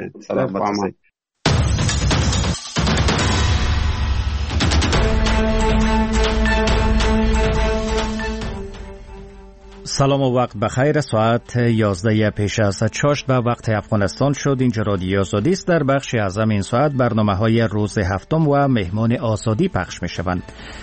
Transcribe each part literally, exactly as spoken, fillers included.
سلامت باشید. سلام و وقت بخیر. ساعت یازده پیش از چاشت به وقت افغانستان شد. اینجا رادیو آزادی است. در بخش اعظم این ساعت برنامه های روز هفتم و مهمان آزادی پخش می شوند.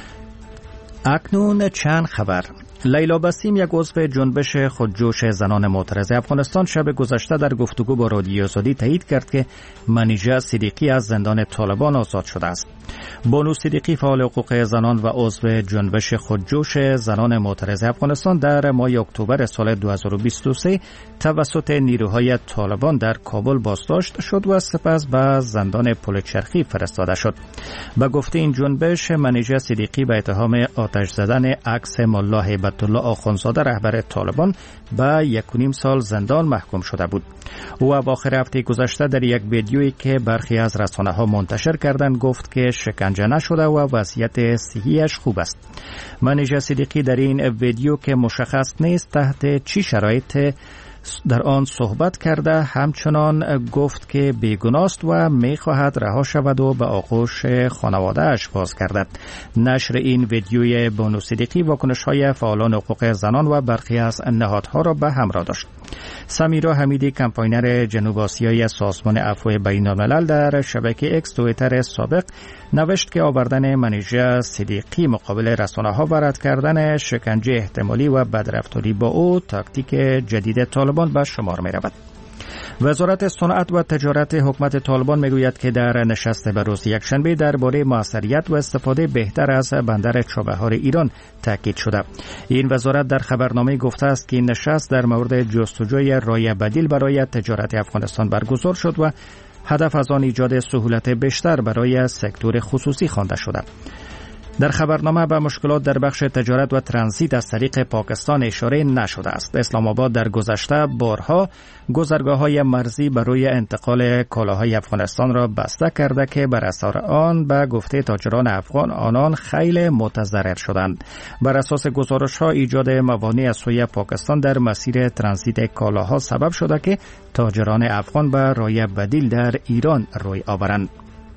اکنون چند خبر. لیلا بسیم، یک عضو جنبش خودجوش زنان معترض افغانستان، شب گذشته در گفتگو با رادیو آزادی تایید کرد که منیژه صدیقی از زندان طالبان آزاد شده است. بانو صدیقی، فعال حقوق زنان و عضو جنبش خودجوش زنان معترض افغانستان، در ماه اکتبر سال دو هزار و بیست و سه توسط نیروهای طالبان در کابل بازداشت شد و سپس به زندان پلچرخی فرستاده شد. به گفته این جنبش، منیژه صدیقی به اتهام آتش زدن عکس ملا هیبت الله آخوندزاده رهبر طالبان به یک و نیم سال زندان محکوم شده بود. او اواخر هفته گذشته در یک ویدیویی که برخی از رسانه‌ها منتشر کردند گفت که شکنجه نشده و وضعیت صحیش خوب است. منیژه صدیقی در این ویدیو که مشخص نیست تحت چی شرایط در آن صحبت کرده، همچنان گفت که بیگناه است و می‌خواهد رها شود و به آغوش خانواده‌اش باز گردد. نشر این ویدیوی بانو صدیقی واکنش‌های فعالان حقوق زنان و برخی از نهادها را به همراه داشت. سمیرا حمیدی، کمپاینر جنوب آسیایی سازمان عفو بین‌الملل، در شبکه اکس توییتر سابق نوشت که آوردن منیژه صدیقی مقابل رسانه‌ها و رد کردن شکنجه احتمالی و بدرفتاری با او تاکتیک جدید طالبان به شمار می رود. وزارت صنعت و تجارت حکومت طالبان میگوید که در نشست به روز یکشنبه درباره موثریت و استفاده بهتر از بندر چابهار ایران تاکید شده. این وزارت در خبرنامه گفته است که این نشست در مورد جستجوی راه بدیل برای تجارت افغانستان برگزار شد و هدف از آن ایجاد سهولت بیشتر برای سکتور خصوصی خوانده شده. در خبرنامه به مشکلات در بخش تجارت و ترانزیت از طریق پاکستان اشاره نشده است. اسلام آباد در گذشته بارها گذرگاه‌های مرزی برای انتقال کالاهای افغانستان را بسته کرده که بر اثر آن به گفته تاجران افغان آنان خیلی متضرر شدند. بر اساس گزارش‌ها ایجاد موانع از سوی پاکستان در مسیر ترانزیت کالاها سبب شده که تاجران افغان به راه بدیل در ایران روی آورند.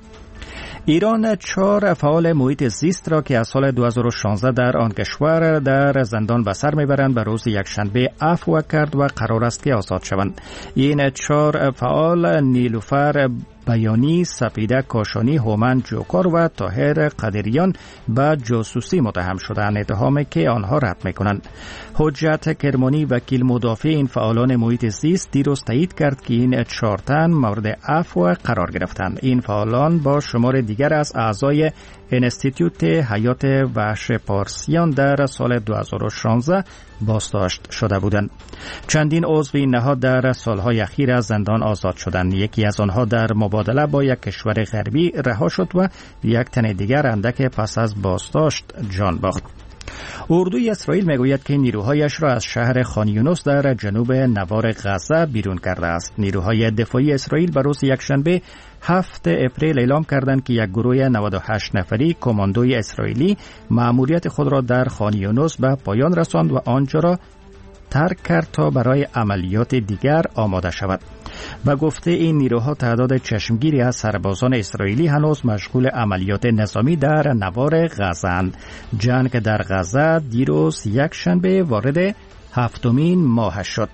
ایران چهار فعال محیط زیست را که از سال دو هزار و شانزده در آن کشور در زندان به سر میبرند به روز یکشنبه عفو کرد و قرار است که آزاد شوند. این چهار فعال نیلوفر بیانی، سپیده کاشانی، هومن جوکار و طاهر قدریان به جاسوسی متهم شدند، اتهامی که آنها رد میکنند. حجت کرمانی، وکیل مدافع این فعالان محیط زیست، دیروز تایید کرد که این چهار تن مورد عفو قرار گرفتند. این فعالان با شمار دیگر از اعضای انستیتوت حیات وحش پارسیان در سال دو هزار و شانزده بازداشت شده بودند. چندین عضو این نهاد در سالهای اخیر از زندان آزاد شدند. یکی از آنها در مبادله با یک کشور غربی رها شد و یک تن دیگر اندک پس از بازداشت جان باخت. اردوی اسرائیل میگوید که نیروهایش را از شهر خان یونس در جنوب نوار غزه بیرون کرده است. نیروهای دفاعی اسرائیل به روز یکشنبه هفتم اپریل اعلام کردند که یک گروه نود و هشت نفری کماندوی اسرائیلی مأموریت خود را در خان یونس به پایان رساند و آنجا را ترک کرد تا برای عملیات دیگر آماده شود. به گفته این نیروها تعداد چشمگیری از سربازان اسرائیلی هنوز مشغول عملیات نظامی در نوار غزه اند. جنگ در غزه دیروز یک شنبه وارد هفتمین ماه شد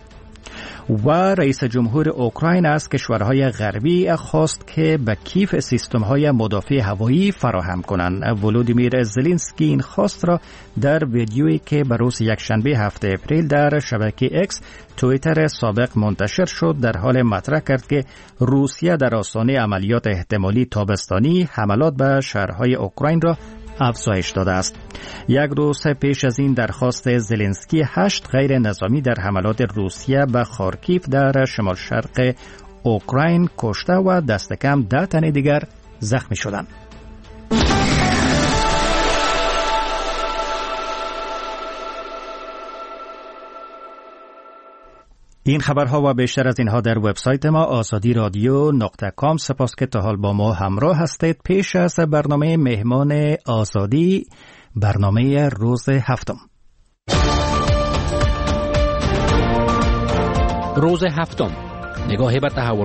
و رئیس جمهور اوکراین از کشورهای غربی خواست که به کیف سیستم‌های مدافع هوایی فراهم کنند. ولودیمیر زلنسکی این خواست را در ویدیویی که به روز یکشنبه هفتم اپریل در شبکه اکس توییتر سابق منتشر شد در حال مطرح کرد که روسیه در آستانه عملیات احتمالی تابستانی حملات به شهرهای اوکراین را افزایش داده است. یک روز پیش از این درخواست زلنسکی هشت غیر نظامی در حملات روسیه به خارکیف در شمال شرق اوکراین کشته و دست کم ده تن دیگر زخمی شدند. این خبرها و بیشتر از اینها در وبسایت ما آزادی رادیو نقطه کام. سپاس که تا حال با ما همراه هستید. پیش از برنامه مهمان آزادی، برنامه روز هفتم. روز هفتم، نگاهی به تحول